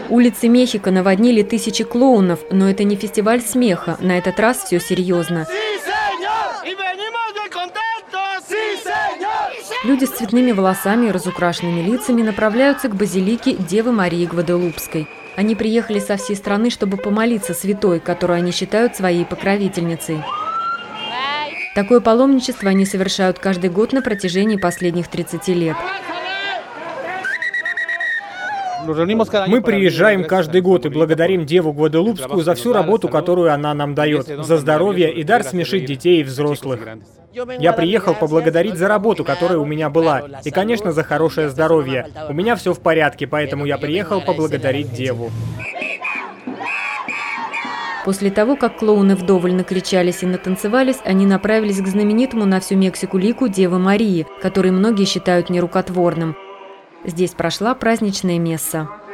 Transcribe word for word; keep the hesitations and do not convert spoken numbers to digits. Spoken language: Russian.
Улицы Мехико наводнили тысячи клоунов, но это не фестиваль смеха, на этот раз все серьезно. Люди с цветными волосами и разукрашенными лицами направляются к базилике Девы Марии Гваделупской. Они приехали со всей страны, чтобы помолиться святой, которую они считают своей покровительницей. Такое паломничество они совершают каждый год на протяжении последних тридцати лет. Мы приезжаем каждый год и благодарим Деву Гваделупскую за всю работу, которую она нам дает, за здоровье и дар смешить детей и взрослых. Я приехал поблагодарить за работу, которая у меня была, и, конечно, за хорошее здоровье. У меня все в порядке, поэтому я приехал поблагодарить Деву. После того, как клоуны вдоволь накричались и натанцевались, они направились к знаменитому на всю Мексику лику Девы Марии, который многие считают нерукотворным. Здесь прошла праздничная месса.